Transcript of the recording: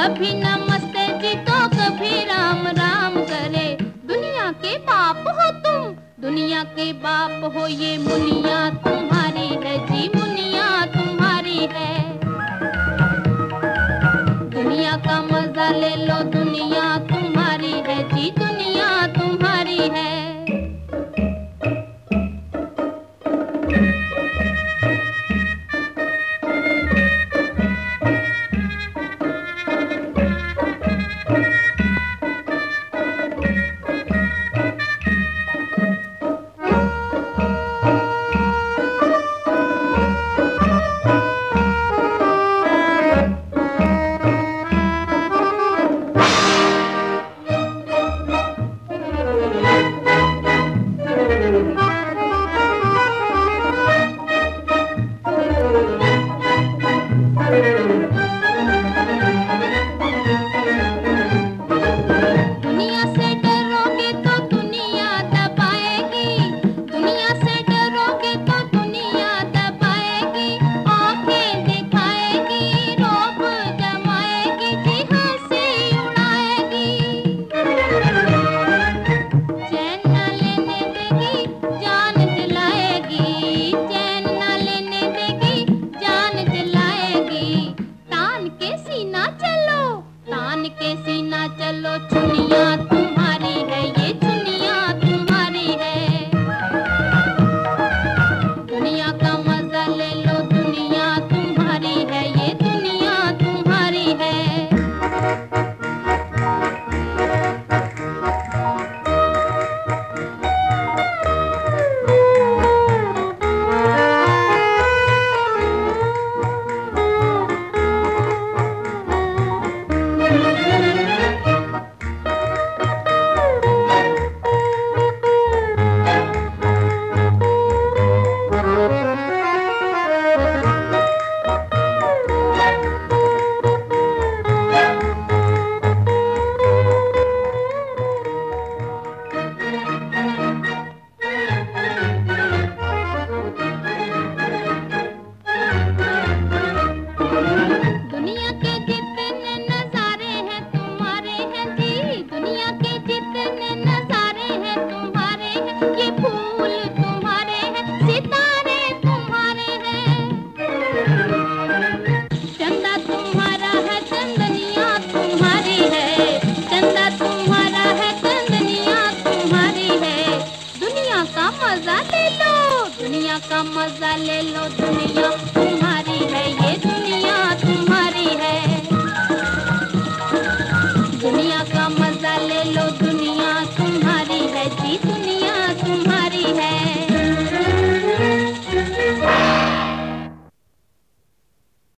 कभी नमस्ते जी तो कभी राम राम करे। दुनिया के बाप हो तुम, दुनिया के बाप हो, ये मुनिया तुम्हारी है जी, मुनिया तुम्हारी है। दुनिया का मजा ले लो, दुनिया तुम्हारी है जी, दुनिया तुम्हारी है। चलो चुनिया तुम्हारी है, ये चुनिया तुम्हारी है। दुनिया का मजा ले लो, दुनिया तुम्हारी है, ये दुनिया तुम्हारी है। दुनिया का मजा ले लो,